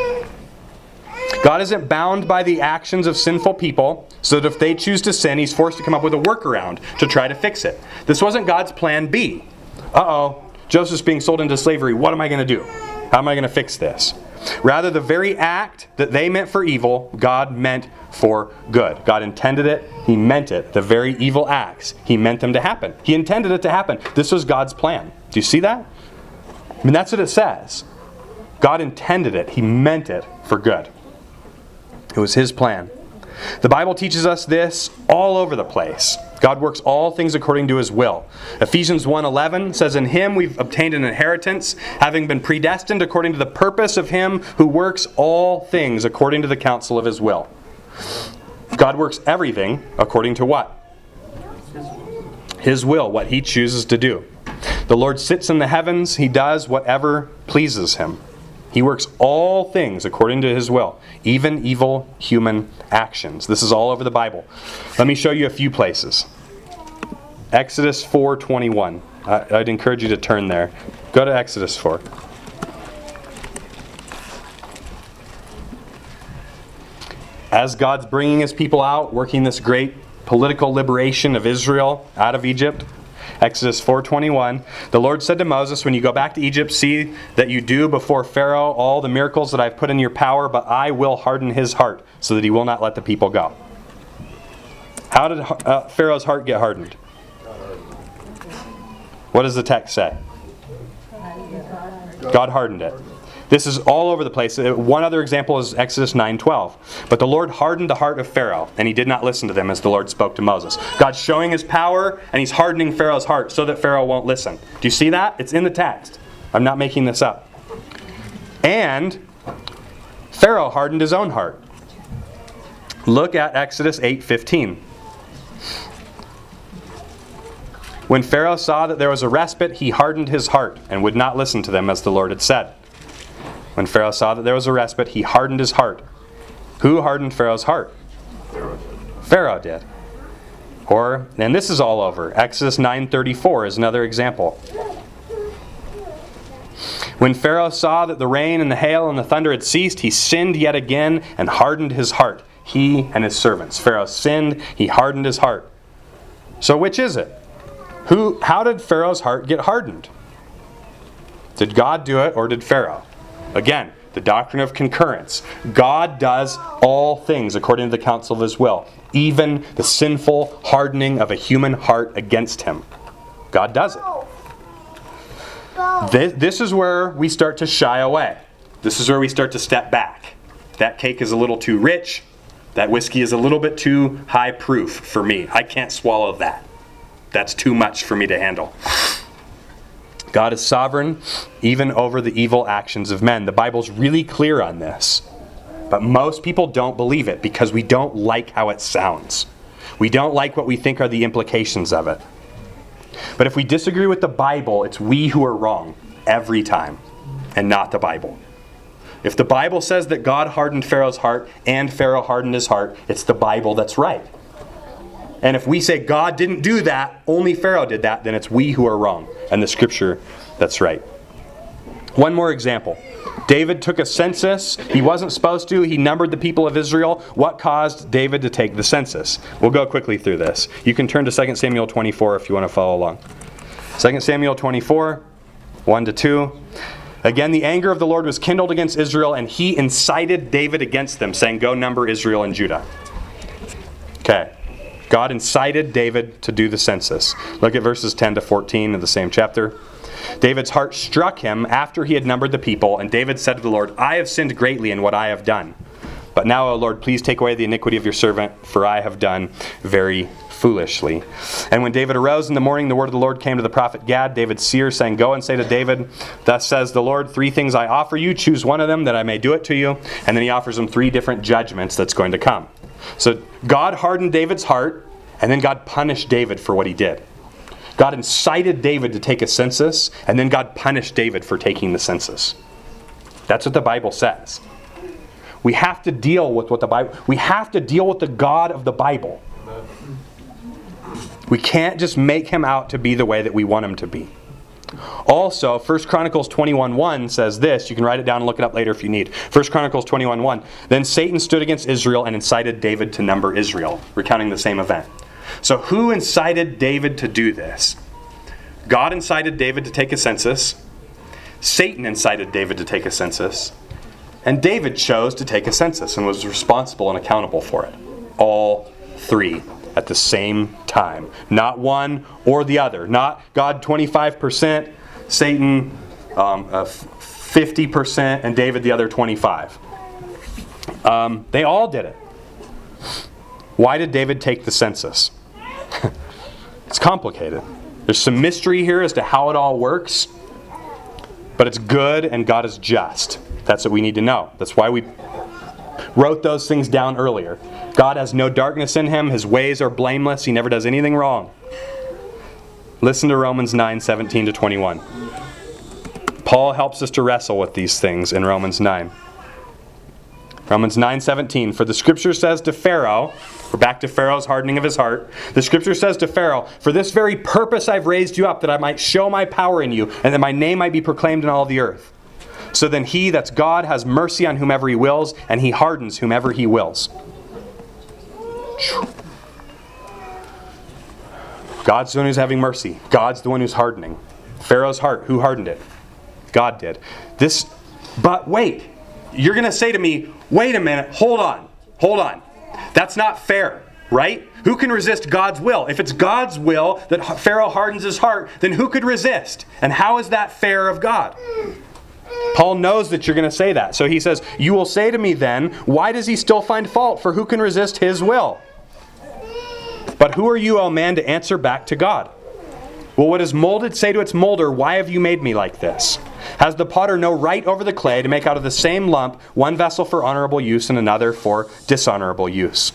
God isn't bound by the actions of sinful people, so that if they choose to sin, he's forced to come up with a workaround to try to fix it. This wasn't God's plan B. Joseph's being sold into slavery. What am I going to do? How am I going to fix this? Rather, the very act that they meant for evil, God meant for good. God intended it. He meant it. The very evil acts, he meant them to happen. He intended it to happen. This was God's plan. Do you see that? That's what it says. God intended it. He meant it for good. It was his plan. The Bible teaches us this all over the place. God works all things according to his will. Ephesians 1:11 says, in him we've obtained an inheritance, having been predestined according to the purpose of him who works all things according to the counsel of his will. God works everything according to what? His will, what he chooses to do. The Lord sits in the heavens. He does whatever pleases him. He works all things according to his will, even evil human actions. This is all over the Bible. Let me show you a few places. Exodus 4:21. I'd encourage you to turn there. Go to Exodus 4. As God's bringing his people out, working this great political liberation of Israel out of Egypt, Exodus 4:21, the Lord said to Moses, when you go back to Egypt, see that you do before Pharaoh all the miracles that I've put in your power, but I will harden his heart so that he will not let the people go. How did Pharaoh's heart get hardened? What does the text say? God hardened it. This is all over the place. One other example is Exodus 9:12. But the Lord hardened the heart of Pharaoh, and he did not listen to them as the Lord spoke to Moses. God's showing his power, and he's hardening Pharaoh's heart so that Pharaoh won't listen. Do you see that? It's in the text. I'm not making this up. And Pharaoh hardened his own heart. Look at Exodus 8:15. When Pharaoh saw that there was a respite, he hardened his heart and would not listen to them as the Lord had said. When Pharaoh saw that there was a respite, he hardened his heart. Who hardened Pharaoh's heart? Pharaoh did. And this is all over. Exodus 9:34 is another example. When Pharaoh saw that the rain and the hail and the thunder had ceased, he sinned yet again and hardened his heart, he and his servants. Pharaoh sinned, he hardened his heart. So which is it? How did Pharaoh's heart get hardened? Did God do it or did Pharaoh? Again, the doctrine of concurrence. God does all things according to the counsel of his will, even the sinful hardening of a human heart against him. God does it. This is where we start to shy away. This is where we start to step back. That cake is a little too rich. That whiskey is a little bit too high proof for me. I can't swallow that. That's too much for me to handle. God is sovereign even over the evil actions of men. The Bible's really clear on this. But most people don't believe it because we don't like how it sounds. We don't like what we think are the implications of it. But if we disagree with the Bible, it's we who are wrong every time, and not the Bible. If the Bible says that God hardened Pharaoh's heart and Pharaoh hardened his heart, it's the Bible that's right. And if we say God didn't do that, only Pharaoh did that, then it's we who are wrong, and the Scripture that's right. One more example. David took a census. He wasn't supposed to. He numbered the people of Israel. What caused David to take the census? We'll go quickly through this. You can turn to 2 Samuel 24 if you want to follow along. 2 Samuel 24, 1-2. Again, the anger of the Lord was kindled against Israel, and he incited David against them, saying, go number Israel and Judah. Okay. God incited David to do the census. Look at verses 10-14 of the same chapter. David's heart struck him after he had numbered the people, and David said to the Lord, I have sinned greatly in what I have done. But now, O Lord, please take away the iniquity of your servant, for I have done very foolishly. And when David arose in the morning, the word of the Lord came to the prophet Gad, David's seer, saying, go and say to David, thus says the Lord, 3 things I offer you, choose one of them that I may do it to you. And then he offers him 3 different judgments that's going to come. So God hardened David's heart, and then God punished David for what he did. God incited David to take a census, and then God punished David for taking the census. That's what the Bible says. We have to deal with we have to deal with the God of the Bible. We can't just make him out to be the way that we want him to be. Also, 1 Chronicles 21:1 says this. You can write it down and look it up later if you need. 1 Chronicles 21:1. Then Satan stood against Israel and incited David to number Israel, recounting the same event. So who incited David to do this? God incited David to take a census. Satan incited David to take a census. And David chose to take a census and was responsible and accountable for it. All 3 at the same time. Not one or the other. Not God 25%, Satan 50%, and David the other 25%. They all did it. Why did David take the census? It's complicated. There's some mystery here as to how it all works. But it's good and God is just. That's what we need to know. That's why we wrote those things down earlier. God has no darkness in him. His ways are blameless. He never does anything wrong. Listen to Romans 9:17-21. Paul helps us to wrestle with these things in Romans 9. Romans 9:17. For the Scripture says to Pharaoh, we're back to Pharaoh's hardening of his heart. The Scripture says to Pharaoh, for this very purpose I've raised you up, that I might show my power in you, and that my name might be proclaimed in all the earth. So then he, that's God, has mercy on whomever he wills, and he hardens whomever he wills. God's the one who's having mercy. God's the one who's hardening. Pharaoh's heart, who hardened it? God did. But wait, you're going to say to me, wait a minute, hold on. That's not fair, right? Who can resist God's will? If it's God's will that Pharaoh hardens his heart, then who could resist? And how is that fair of God? Paul knows that you're going to say that. So he says, you will say to me then, why does he still find fault? For who can resist his will? But who are you, O man, to answer back to God? Will what is molded say to its molder, why have you made me like this? Has the potter no right over the clay to make out of the same lump one vessel for honorable use and another for dishonorable use?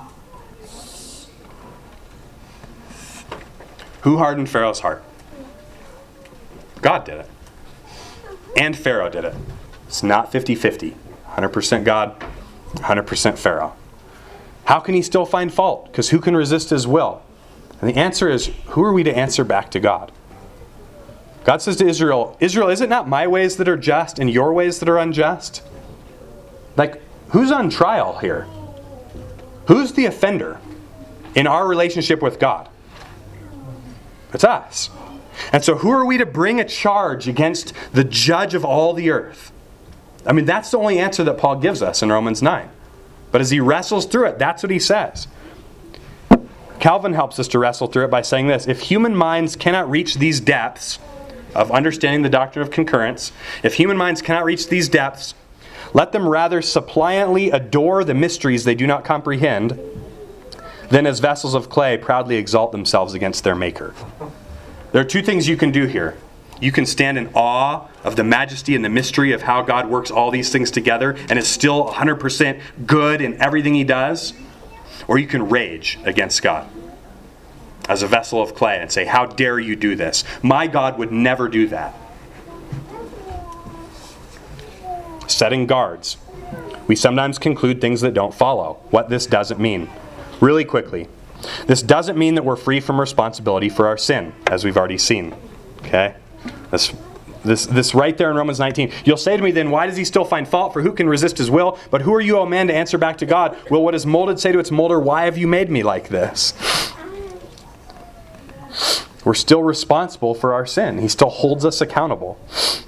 Who hardened Pharaoh's heart? God did it. And Pharaoh did it. It's not 50-50. 100% God, 100% Pharaoh. How can he still find fault? Because who can resist his will? And the answer is, who are we to answer back to God? God says to Israel, Israel, is it not my ways that are just and your ways that are unjust? Like, who's on trial here? Who's the offender in our relationship with God? It's us. And so who are we to bring a charge against the judge of all the earth? I mean, that's the only answer that Paul gives us in Romans 9. But as he wrestles through it, that's what he says. Calvin helps us to wrestle through it by saying this. If human minds cannot reach these depths of understanding the doctrine of concurrence, if human minds cannot reach these depths, let them rather suppliantly adore the mysteries they do not comprehend than as vessels of clay proudly exalt themselves against their Maker. There are 2 things you can do here. You can stand in awe of the majesty and the mystery of how God works all these things together and is still 100% good in everything he does. Or you can rage against God as a vessel of clay and say, how dare you do this? My God would never do that. Setting guards. We sometimes conclude things that don't follow. What this doesn't mean. Really quickly. This doesn't mean that we're free from responsibility for our sin, as we've already seen. Okay? This right there in Romans 19. You'll say to me then, why does he still find fault? For who can resist his will? But who are you, O man, to answer back to God? Will what is molded say to its molder, why have you made me like this? We're still responsible for our sin. He still holds us accountable.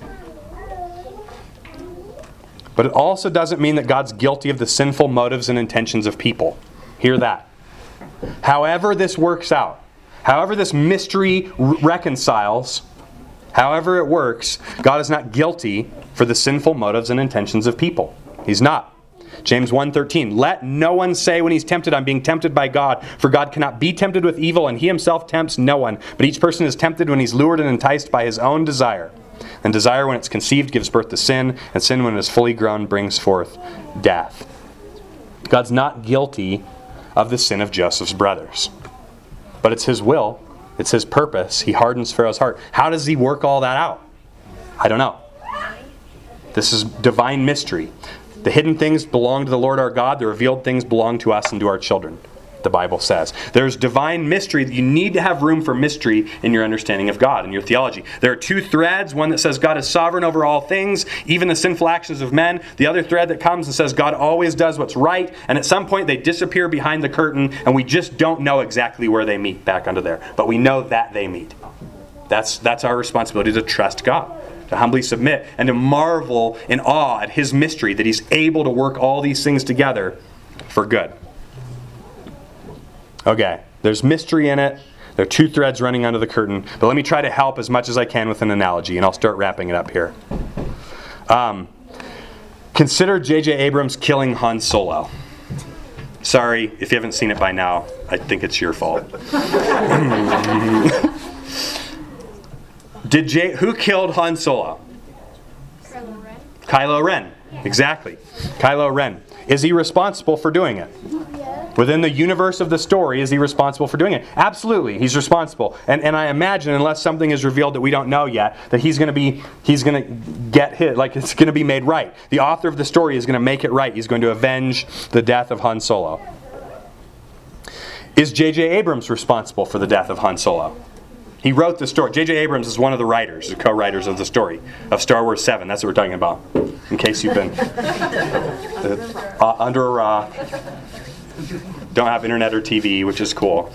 But it also doesn't mean that God's guilty of the sinful motives and intentions of people. Hear that. However this works out, however this mystery reconciles, however it works, God is not guilty for the sinful motives and intentions of people. He's not. James 1:13, let no one say when he's tempted, I'm being tempted by God, for God cannot be tempted with evil, and he himself tempts no one. But each person is tempted when he's lured and enticed by his own desire. And desire, when it's conceived, gives birth to sin, and sin, when it is fully grown, brings forth death. God's not guilty of the sin of Joseph's brothers. But it's his will. It's his purpose. He hardens Pharaoh's heart. How does he work all that out? I don't know. This is divine mystery. The hidden things belong to the Lord our God. The revealed things belong to us and to our children, the Bible says. There's divine mystery. You need to have room for mystery in your understanding of God and your theology. There are two threads. One that says God is sovereign over all things, even the sinful actions of men. The other thread that comes and says God always does what's right. And at some point they disappear behind the curtain and we just don't know exactly where they meet back under there. But we know that they meet. That's our responsibility, to trust God, to humbly submit and to marvel in awe at his mystery that he's able to work all these things together for good. Okay, there's mystery in it. There are two threads running under the curtain. But let me try to help as much as I can with an analogy, and I'll start wrapping it up here. Consider J.J. Abrams killing Han Solo. Sorry, if you haven't seen it by now, I think it's your fault. Who killed Han Solo? Kylo Ren. Kylo Ren. Exactly. Kylo Ren. Is he responsible for doing it? Yeah. Within the universe of the story, is he responsible for doing it? Absolutely, he's responsible. And I imagine, unless something is revealed that we don't know yet, that he's going to get hit, like it's going to be made right. The author of the story is going to make it right. He's going to avenge the death of Han Solo. Is J.J. Abrams responsible for the death of Han Solo? He wrote the story. J.J. Abrams is one of the writers, the co-writers of the story of Star Wars 7. That's what we're talking about, in case you've been under a rock, don't have internet or TV, which is cool.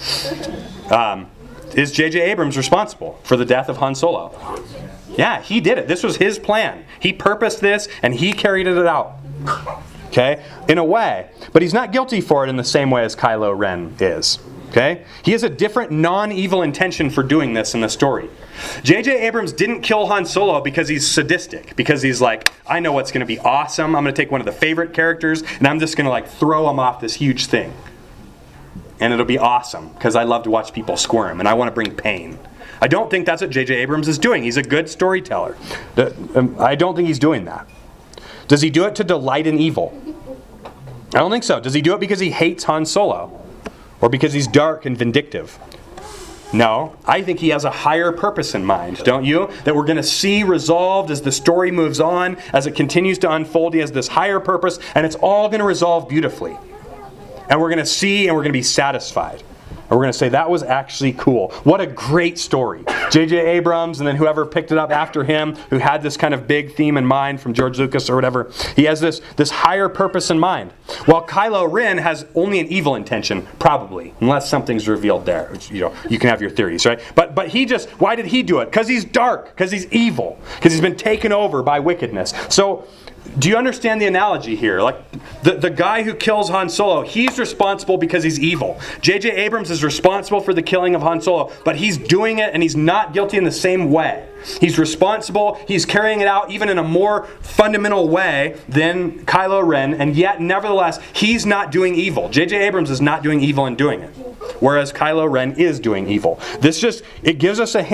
Is J.J. Abrams responsible for the death of Han Solo? Yeah, he did it. This was his plan. He purposed this, and he carried it out. Okay? In a way. But he's not guilty for it in the same way as Kylo Ren is. Okay? He has a different non-evil intention for doing this in the story. J.J. Abrams didn't kill Han Solo because he's sadistic. Because he's like, I know what's going to be awesome. I'm going to take one of the favorite characters and I'm just going to throw him off this huge thing. And it'll be awesome because I love to watch people squirm and I want to bring pain. I don't think that's what J.J. Abrams is doing. He's a good storyteller. I don't think he's doing that. Does he do it to delight in evil? I don't think so. Does he do it because he hates Han Solo? Or because he's dark and vindictive? No, I think he has a higher purpose in mind, don't you? That we're going to see resolved as the story moves on, as it continues to unfold. He has this higher purpose, and it's all going to resolve beautifully. And we're going to see, and we're going to be satisfied. And we're going to say, that was actually cool. What a great story. J.J. Abrams, and then whoever picked it up after him, who had this kind of big theme in mind from George Lucas or whatever, he has this higher purpose in mind. While Kylo Ren has only an evil intention, probably, unless something's revealed there. Which, you can have your theories, right? But why did he do it? Because he's dark, because he's evil, because he's been taken over by wickedness. So, do you understand the analogy here? Like, the guy who kills Han Solo, he's responsible because he's evil. J.J. Abrams is responsible for the killing of Han Solo, but he's doing it and he's not guilty in the same way. He's responsible, he's carrying it out even in a more fundamental way than Kylo Ren, and yet, nevertheless, he's not doing evil. J.J. Abrams is not doing evil in doing it, whereas Kylo Ren is doing evil. It gives us a hint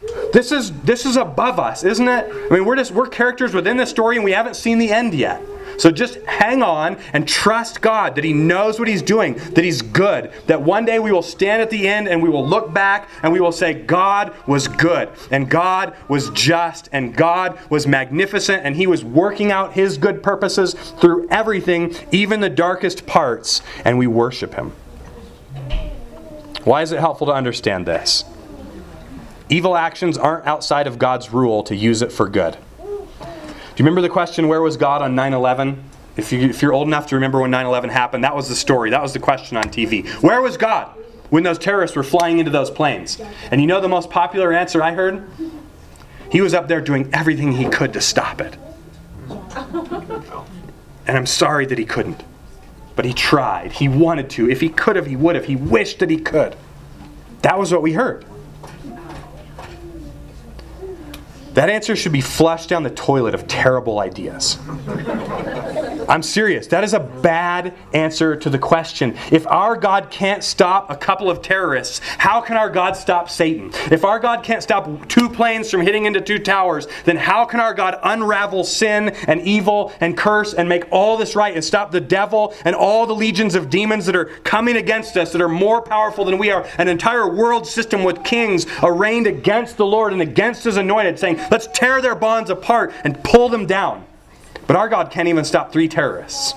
This is above us, isn't it? I mean, we're characters within the story and we haven't seen the end yet. So just hang on and trust God that He knows what He's doing, that He's good, that one day we will stand at the end and we will look back and we will say, God was good, and God was just, and God was magnificent, and He was working out His good purposes through everything, even the darkest parts, and we worship Him. Why is it helpful to understand this? Evil actions aren't outside of God's rule to use it for good. Do you remember the question, where was God on 9/11? If you're old enough to remember when 9/11 happened, that was the story. That was the question on TV. Where was God when those terrorists were flying into those planes? And you know the most popular answer I heard? He was up there doing everything He could to stop it. And I'm sorry that He couldn't. But He tried. He wanted to. If He could have, He would have. He wished that He could. That was what we heard. That answer should be flushed down the toilet of terrible ideas. I'm serious. That is a bad answer to the question. If our God can't stop a couple of terrorists, how can our God stop Satan? If our God can't stop 2 planes from hitting into 2 towers, then how can our God unravel sin and evil and curse and make all this right and stop the devil and all the legions of demons that are coming against us that are more powerful than we are? An entire world system with kings arraigned against the Lord and against His anointed, saying, let's tear their bonds apart and pull them down. But our God can't even stop 3 terrorists.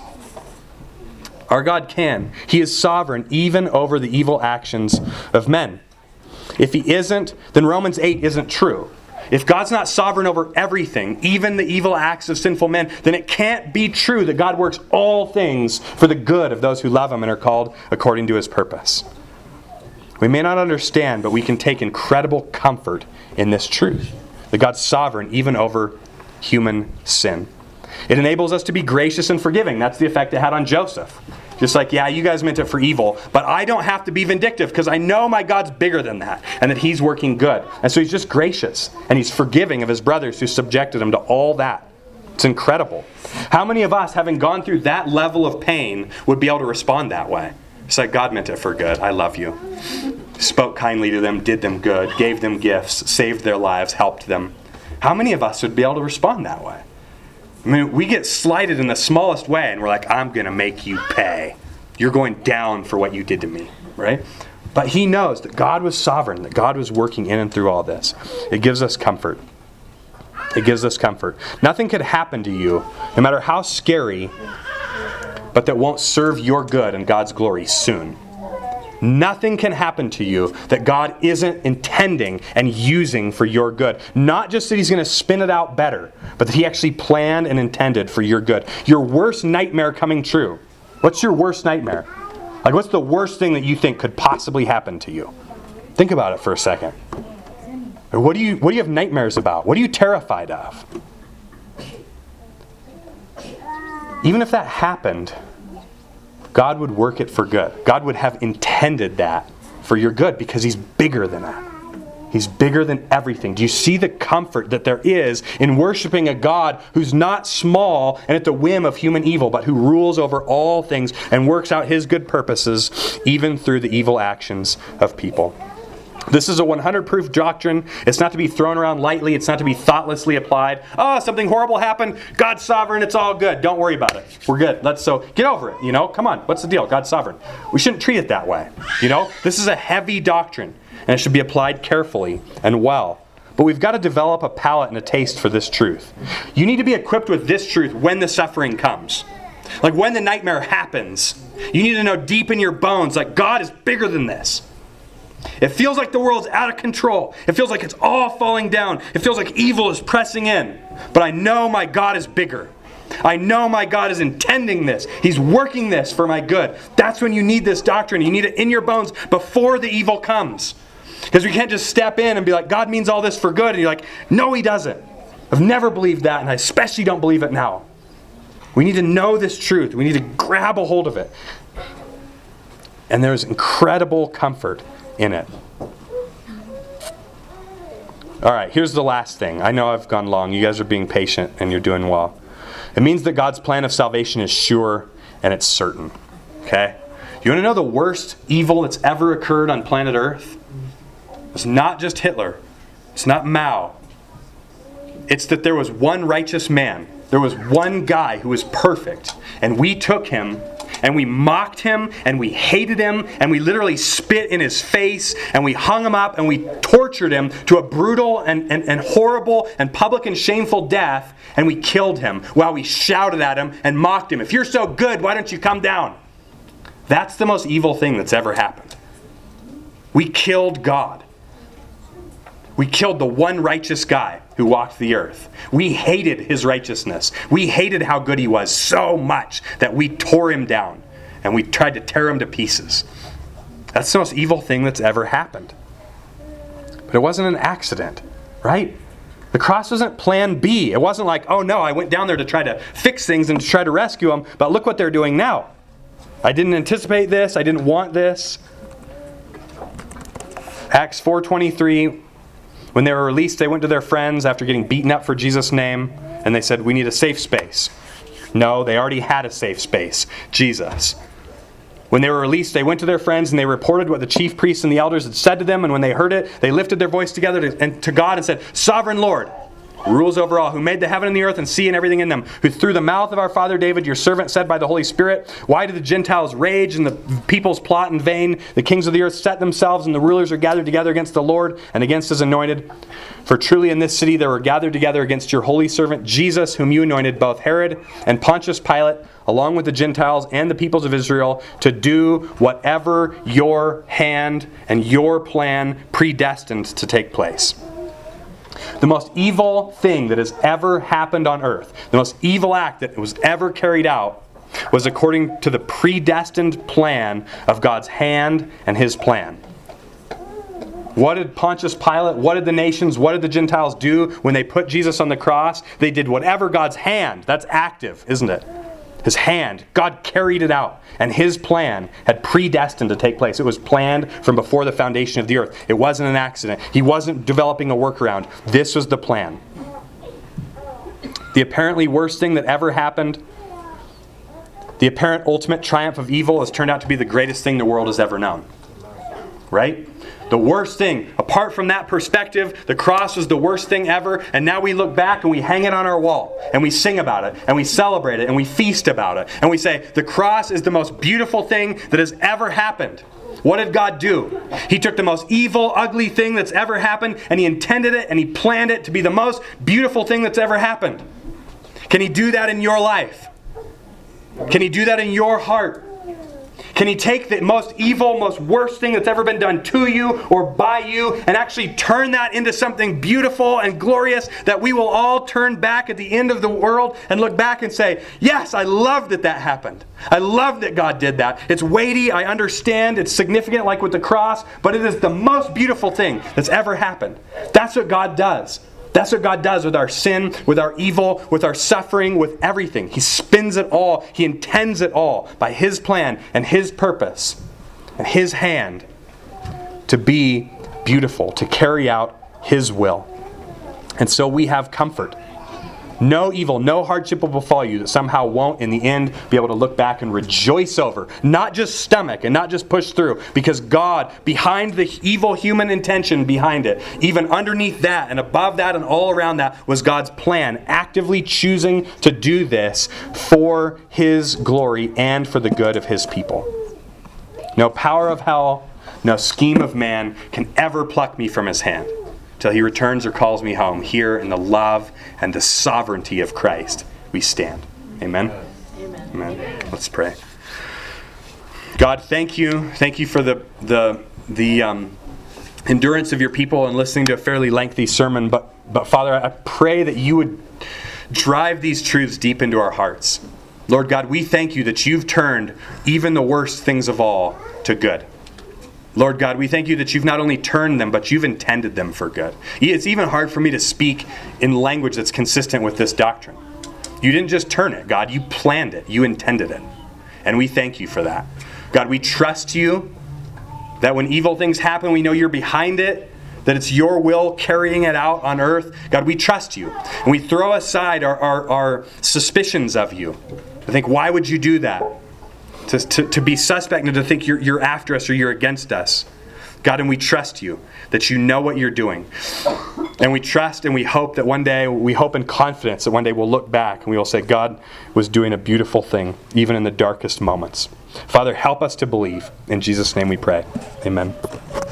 Our God can. He is sovereign even over the evil actions of men. If He isn't, then Romans 8 isn't true. If God's not sovereign over everything, even the evil acts of sinful men, then it can't be true that God works all things for the good of those who love Him and are called according to His purpose. We may not understand, but we can take incredible comfort in this truth, that God's sovereign even over human sin. It enables us to be gracious and forgiving. That's the effect it had on Joseph. Just like, yeah, you guys meant it for evil, but I don't have to be vindictive because I know my God's bigger than that and that He's working good. And so He's just gracious and He's forgiving of His brothers who subjected Him to all that. It's incredible. How many of us, having gone through that level of pain, would be able to respond that way? It's like, God meant it for good. I love you. Spoke kindly to them, did them good, gave them gifts, saved their lives, helped them. How many of us would be able to respond that way? I mean, we get slighted in the smallest way, and we're like, I'm going to make you pay. You're going down for what you did to me, right? But He knows that God was sovereign, that God was working in and through all this. It gives us comfort. It gives us comfort. Nothing could happen to you, no matter how scary, but that won't serve your good and God's glory soon. Nothing can happen to you that God isn't intending and using for your good. Not just that He's going to spin it out better, but that He actually planned and intended for your good. Your worst nightmare coming true. What's your worst nightmare? Like, what's the worst thing that you think could possibly happen to you? Think about it for a second. Or what do you have nightmares about? What are you terrified of? Even if that happened, God would work it for good. God would have intended that for your good because He's bigger than that. He's bigger than everything. Do you see the comfort that there is in worshiping a God who's not small and at the whim of human evil, but who rules over all things and works out His good purposes even through the evil actions of people? This is a 100 proof doctrine. It's not to be thrown around lightly. It's not to be thoughtlessly applied. Oh, something horrible happened. God's sovereign. It's all good. Don't worry about it. We're good. So get over it. Come on. What's the deal? God's sovereign. We shouldn't treat it that way. This is a heavy doctrine, and it should be applied carefully and well. But we've got to develop a palate and a taste for this truth. You need to be equipped with this truth when the suffering comes. Like when the nightmare happens, you need to know deep in your bones, like God is bigger than this. It feels like the world's out of control. It feels like it's all falling down. It feels like evil is pressing in. But I know my God is bigger. I know my God is intending this. He's working this for my good. That's when you need this doctrine. You need it in your bones before the evil comes. Because we can't just step in and be like, God means all this for good. And you're like, no, He doesn't. I've never believed that, and I especially don't believe it now. We need to know this truth. We need to grab a hold of it. And there's incredible comfort in it. All right, here's the last thing. I know I've gone long. You guys are being patient and you're doing well. It means that God's plan of salvation is sure and it's certain. Okay? You want to know the worst evil that's ever occurred on planet Earth? It's not just Hitler. It's not Mao. It's that there was one righteous man. There was one guy who was perfect. And we took him and we mocked him and we hated him and we literally spit in his face and we hung him up and we tortured him to a brutal and horrible and public and shameful death, and we killed him while we shouted at him and mocked him. If you're so good, why don't you come down? That's the most evil thing that's ever happened. We killed God. We killed the one righteous guy who walked the earth. We hated his righteousness. We hated how good he was so much that we tore him down and we tried to tear him to pieces. That's the most evil thing that's ever happened. But it wasn't an accident, right? The cross wasn't plan B. It wasn't like, oh no, I went down there to try to fix things and to try to rescue them, but look what they're doing now. I didn't anticipate this. I didn't want this. Acts 4:23. When they were released, they went to their friends after getting beaten up for Jesus' name, and they said, we need a safe space. No, they already had a safe space, Jesus. When they were released, they went to their friends and they reported what the chief priests and the elders had said to them, and when they heard it, they lifted their voice together to God and said, Sovereign Lord, who rules over all, who made the heaven and the earth and sea and everything in them, who through the mouth of our father David, your servant, said by the Holy Spirit, why do the Gentiles rage and the peoples plot in vain? The kings of the earth set themselves and the rulers are gathered together against the Lord and against his anointed. For truly in this city there were gathered together against your holy servant Jesus, whom you anointed, both Herod and Pontius Pilate, along with the Gentiles and the peoples of Israel, to do whatever your hand and your plan predestined to take place. The most evil thing that has ever happened on earth, the most evil act that was ever carried out, was according to the predestined plan of God's hand and his plan. What did Pontius Pilate, what did the nations, what did the Gentiles do when they put Jesus on the cross? They did whatever God's hand, that's active, isn't it? His hand, God carried it out, and his plan had predestined to take place. It was planned from before the foundation of the earth. It wasn't an accident. He wasn't developing a workaround. This was the plan. The apparently worst thing that ever happened, the apparent ultimate triumph of evil, has turned out to be the greatest thing the world has ever known. Right? The worst thing, apart from that perspective, the cross was the worst thing ever, and now we look back and we hang it on our wall, and we sing about it, and we celebrate it, and we feast about it, and we say, the cross is the most beautiful thing that has ever happened. What did God do? He took the most evil, ugly thing that's ever happened, and He intended it, and He planned it to be the most beautiful thing that's ever happened. Can He do that in your life? Can He do that in your heart? Can He take the most evil, most worst thing that's ever been done to you or by you and actually turn that into something beautiful and glorious that we will all turn back at the end of the world and look back and say, yes, I love that that happened. I love that God did that. It's weighty, I understand, it's significant like with the cross, but it is the most beautiful thing that's ever happened. That's what God does. That's what God does with our sin, with our evil, with our suffering, with everything. He spins it all. He intends it all by His plan and His purpose and His hand to be beautiful, to carry out His will. And so we have comfort. No evil, no hardship will befall you that somehow won't, in the end, be able to look back and rejoice over. Not just stomach and not just push through. Because God, behind the evil human intention behind it, even underneath that and above that and all around that, was God's plan, actively choosing to do this for His glory and for the good of His people. No power of hell, no scheme of man can ever pluck me from His hand, till He returns or calls me home. Here in the love and the sovereignty of Christ we stand. Amen? Amen. Amen. Let's pray. God, thank you. Thank you for the endurance of your people and listening to a fairly lengthy sermon. But Father, I pray that you would drive these truths deep into our hearts. Lord God, we thank you that you've turned even the worst things of all to good. Lord God, we thank you that you've not only turned them, but you've intended them for good. It's even hard for me to speak in language that's consistent with this doctrine. You didn't just turn it, God. You planned it. You intended it. And we thank you for that. God, we trust you that when evil things happen, we know you're behind it, that it's your will carrying it out on earth. God, we trust you. And we throw aside our suspicions of you. I think, why would you do that? To be suspect and to think you're after us or you're against us. God, and we trust you, that you know what you're doing. And we trust and we hope that one day, we hope in confidence that one day we'll look back and we will say, God was doing a beautiful thing, even in the darkest moments. Father, help us to believe. In Jesus' name we pray. Amen.